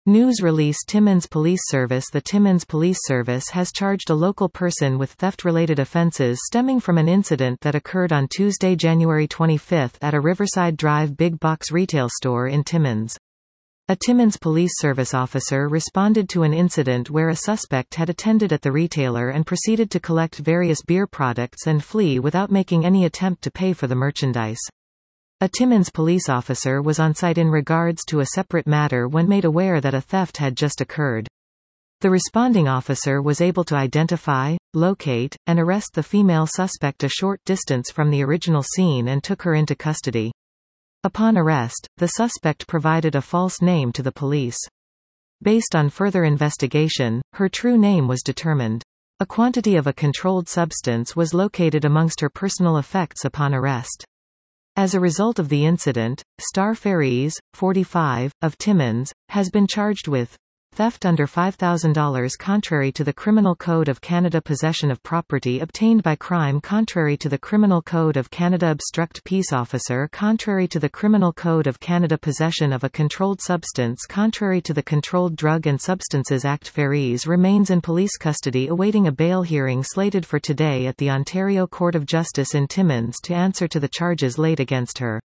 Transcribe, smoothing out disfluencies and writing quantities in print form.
News release Timmins Police Service The Timmins Police Service has charged a local person with theft-related offences stemming from an incident that occurred on Tuesday, January 25 at a Riverside Drive big box retail store in Timmins. A Timmins Police Service officer responded to an incident where a suspect had attended at the retailer and proceeded to collect various beer products and flee without making any attempt to pay for the merchandise. A Timmins police officer was on site in regards to a separate matter when made aware that a theft had just occurred. The responding officer was able to identify, locate, and arrest the female suspect a short distance from the original scene and took her into custody. Upon arrest, the suspect provided a false name to the police. Based on further investigation, her true name was determined. A quantity of a controlled substance was located amongst her personal effects upon arrest. As a result of the incident, Star Ferries, 45, of Timmins, has been charged with theft under $5,000 contrary to the Criminal Code of Canada, possession of property obtained by crime contrary to the Criminal Code of Canada, obstruct peace officer contrary to the Criminal Code of Canada, possession of a controlled substance contrary to the Controlled Drug and Substances Act. Ferries remains in police custody awaiting a bail hearing slated for today at the Ontario Court of Justice in Timmins to answer to the charges laid against her.